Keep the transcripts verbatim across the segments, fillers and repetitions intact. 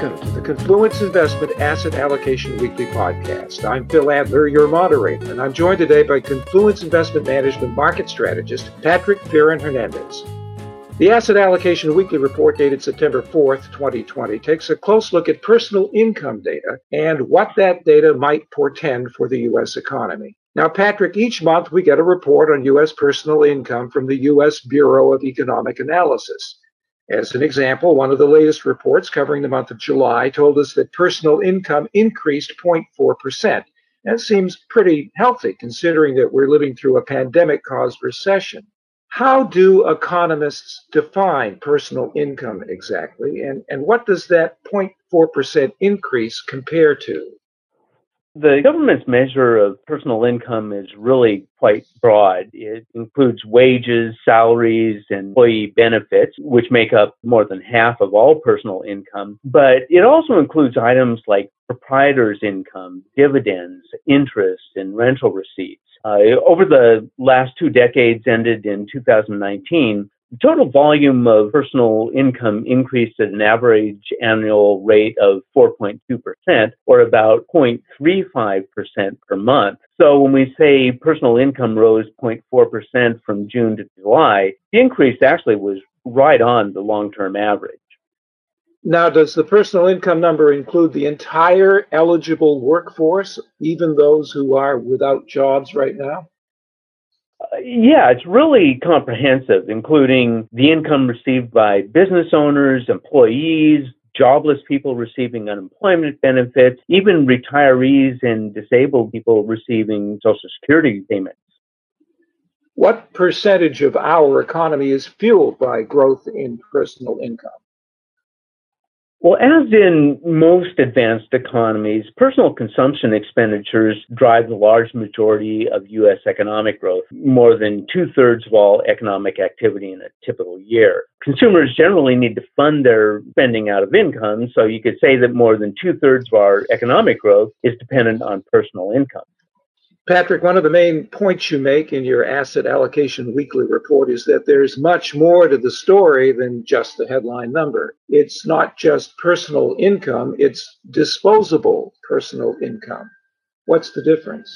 Welcome to the Confluence Investment Asset Allocation Weekly Podcast. I'm Phil Adler, your moderator, and I'm joined today by Confluence Investment Management Market Strategist Patrick Fearon-Hernandez. The Asset Allocation Weekly Report dated September fourth, twenty twenty takes a close look at personal income data and what that data might portend for the U S economy. Now, Patrick, each month we get a report on U S personal income from the U S Bureau of Economic Analysis. As an example, one of the latest reports covering the month of July told us that personal income increased zero point four percent. That seems pretty healthy considering that we're living through a pandemic-caused recession. How do economists define personal income exactly, and, and what does that zero point four percent increase compare to? The government's measure of personal income is really quite broad. It includes wages, salaries, and employee benefits, which make up more than half of all personal income. But it also includes items like proprietor's income, dividends, interest, and rental receipts. Uh, over the last two decades, ended in two thousand nineteen, the total volume of personal income increased at an average annual rate of four point two percent, or about zero point three five percent per month. So when we say personal income rose zero point four percent from June to July, the increase actually was right on the long-term average. Now, does the personal income number include the entire eligible workforce, even those who are without jobs right now? Uh, yeah, it's really comprehensive, including the income received by business owners, employees, jobless people receiving unemployment benefits, even retirees and disabled people receiving Social Security payments. What percentage of our economy is fueled by growth in personal income? Well, as in most advanced economies, personal consumption expenditures drive the large majority of U S economic growth, more than two-thirds of all economic activity in a typical year. Consumers generally need to fund their spending out of income, so you could say that more than two-thirds of our economic growth is dependent on personal income. Patrick, one of the main points you make in your Asset Allocation Weekly report is that there's much more to the story than just the headline number. It's not just personal income, it's disposable personal income. What's the difference?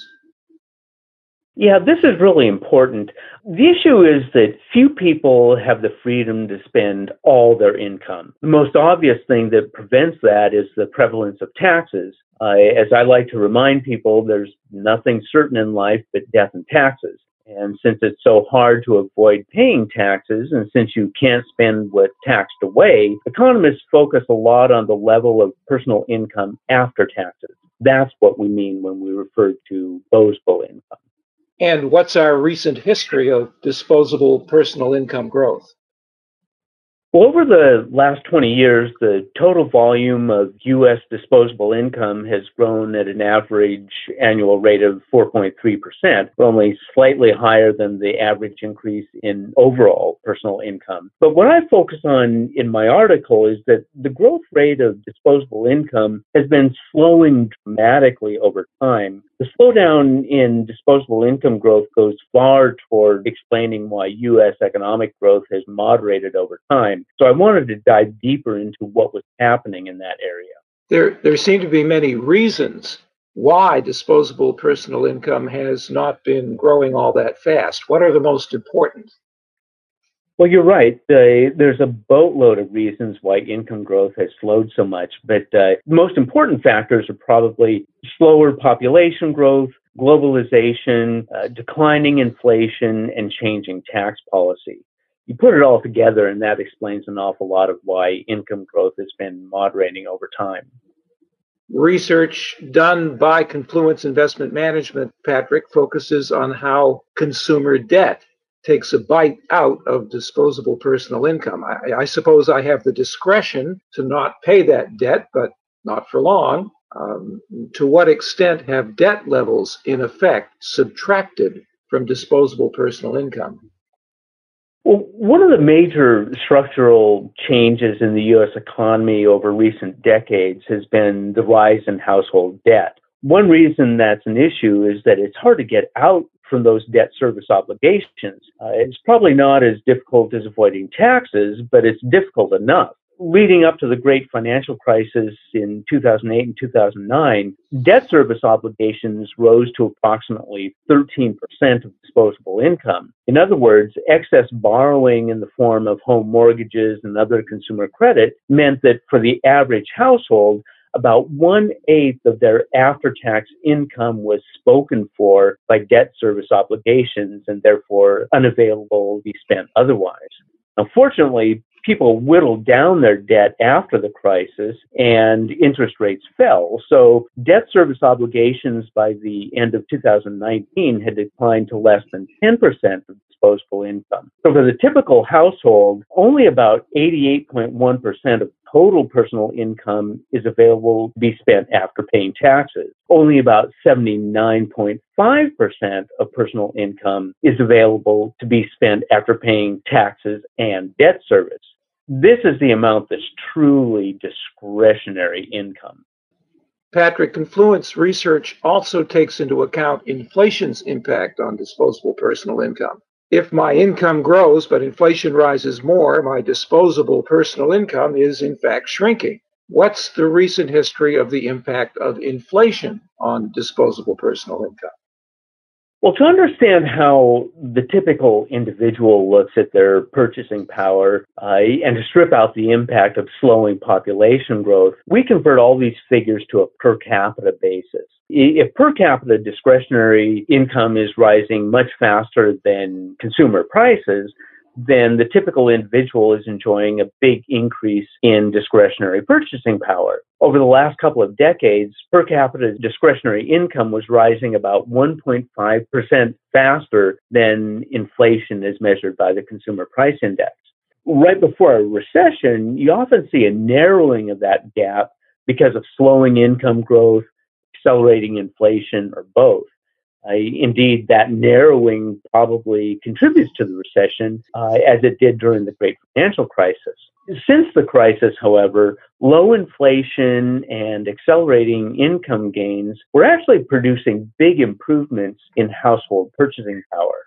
Yeah, this is really important. The issue is that few people have the freedom to spend all their income. The most obvious thing that prevents that is the prevalence of taxes. Uh, as I like to remind people, there's nothing certain in life but death and taxes. And since it's so hard to avoid paying taxes, and since you can't spend what's taxed away, economists focus a lot on the level of personal income after taxes. That's what we mean when we refer to disposable income. And what's our recent history of disposable personal income growth? Well, over the last twenty years, the total volume of U S disposable income has grown at an average annual rate of four point three percent, only slightly higher than the average increase in overall personal income. But what I focus on in my article is that the growth rate of disposable income has been slowing dramatically over time. The slowdown in disposable income growth goes far toward explaining why U S economic growth has moderated over time. So I wanted to dive deeper into what was happening in that area. There, there seem to be many reasons why disposable personal income has not been growing all that fast. What are the most important? Well, you're right. Uh, there's a boatload of reasons why income growth has slowed so much, but uh, the most important factors are probably slower population growth, globalization, uh, declining inflation, and changing tax policy. You put it all together, and that explains an awful lot of why income growth has been moderating over time. Research done by Confluence Investment Management, Patrick, focuses on how consumer debt takes a bite out of disposable personal income. I, I suppose I have the discretion to not pay that debt, but not for long. Um, to what extent have debt levels, in effect, subtracted from disposable personal income? Well, one of the major structural changes in the U S economy over recent decades has been the rise in household debt. One reason that's an issue is that it's hard to get out from those debt service obligations. Uh, it's probably not as difficult as avoiding taxes, but it's difficult enough. Leading up to the great financial crisis in two thousand eight and two thousand nine, debt service obligations rose to approximately thirteen percent of disposable income. In other words, excess borrowing in the form of home mortgages and other consumer credit meant that for the average household, about one-eighth of their after-tax income was spoken for by debt service obligations and therefore unavailable to be spent otherwise. Unfortunately, people whittled down their debt after the crisis and interest rates fell. So debt service obligations by the end of two thousand nineteen had declined to less than ten percent of disposable income. So for the typical household, only about eighty-eight point one percent of total personal income is available to be spent after paying taxes. Only about seventy-nine point five percent of personal income is available to be spent after paying taxes and debt service. This is the amount that's truly discretionary income. Patrick, Confluence research also takes into account inflation's impact on disposable personal income. If my income grows, but inflation rises more, my disposable personal income is in fact shrinking. What's the recent history of the impact of inflation on disposable personal income? Well, to understand how the typical individual looks at their purchasing power uh, and to strip out the impact of slowing population growth, we convert all these figures to a per capita basis. If per capita discretionary income is rising much faster than consumer prices, then the typical individual is enjoying a big increase in discretionary purchasing power. Over the last couple of decades, per capita discretionary income was rising about one point five percent faster than inflation as measured by the Consumer Price Index. Right before a recession, you often see a narrowing of that gap because of slowing income growth, accelerating inflation, or both. Uh, indeed, that narrowing probably contributes to the recession, uh, as it did during the Great Financial Crisis. Since the crisis, however, low inflation and accelerating income gains were actually producing big improvements in household purchasing power.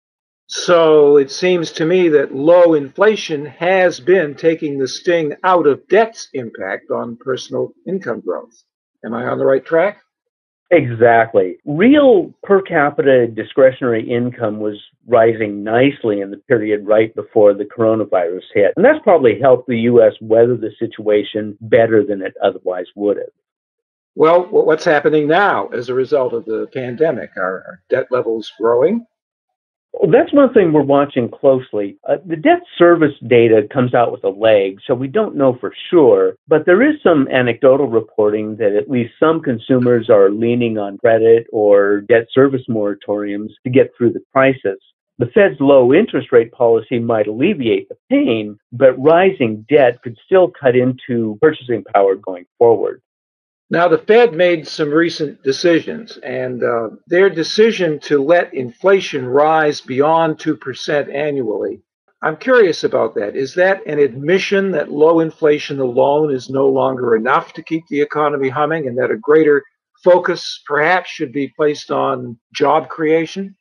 So it seems to me that low inflation has been taking the sting out of debt's impact on personal income growth. Am I on the right track? Exactly. Real per capita discretionary income was rising nicely in the period right before the coronavirus hit. And that's probably helped the U S weather the situation better than it otherwise would have. Well, what's happening now as a result of the pandemic? Are, are debt levels growing? Well, that's one thing we're watching closely. Uh, the debt service data comes out with a lag, so we don't know for sure, but there is some anecdotal reporting that at least some consumers are leaning on credit or debt service moratoriums to get through the crisis. The Fed's low interest rate policy might alleviate the pain, but rising debt could still cut into purchasing power going forward. Now, the Fed made some recent decisions, and uh, their decision to let inflation rise beyond two percent annually, I'm curious about that. Is that an admission that low inflation alone is no longer enough to keep the economy humming, and that a greater focus perhaps should be placed on job creation?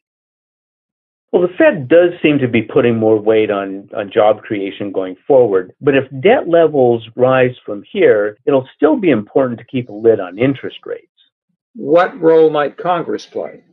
Well, the Fed does seem to be putting more weight on, on job creation going forward. But if debt levels rise from here, it'll still be important to keep a lid on interest rates. What role might Congress play?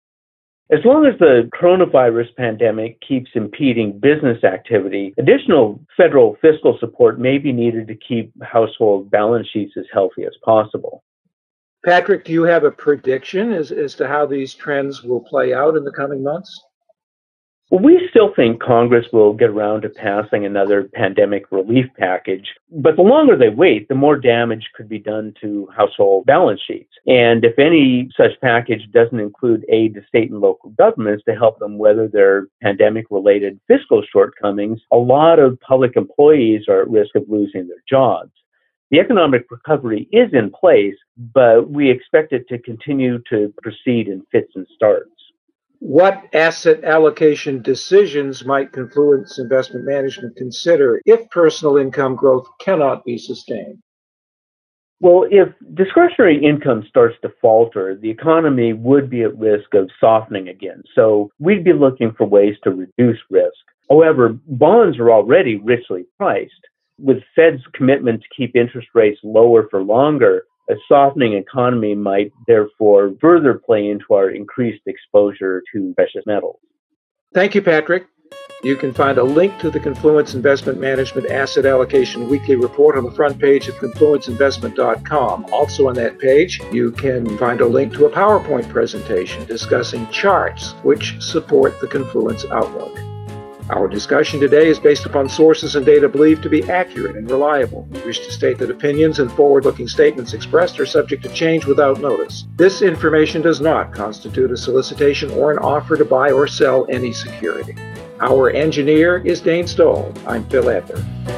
As long as the coronavirus pandemic keeps impeding business activity, additional federal fiscal support may be needed to keep household balance sheets as healthy as possible. Patrick, do you have a prediction as, as to how these trends will play out in the coming months? Well, we still think Congress will get around to passing another pandemic relief package, but the longer they wait, the more damage could be done to household balance sheets. And if any such package doesn't include aid to state and local governments to help them weather their pandemic-related fiscal shortcomings, a lot of public employees are at risk of losing their jobs. The economic recovery is in place, but we expect it to continue to proceed in fits and starts. What asset allocation decisions might Confluence Investment Management consider if personal income growth cannot be sustained? Well, if discretionary income starts to falter, the economy would be at risk of softening again. So we'd be looking for ways to reduce risk. However, bonds are already richly priced. With Fed's commitment to keep interest rates lower for longer, a softening economy might therefore further play into our increased exposure to precious metals. Thank you, Patrick. You can find a link to the Confluence Investment Management Asset Allocation Weekly Report on the front page of confluence investment dot com. Also on that page, you can find a link to a PowerPoint presentation discussing charts which support the Confluence outlook. Our discussion today is based upon sources and data believed to be accurate and reliable. We wish to state that opinions and forward-looking statements expressed are subject to change without notice. This information does not constitute a solicitation or an offer to buy or sell any security. Our engineer is Dane Stoll. I'm Phil Adler.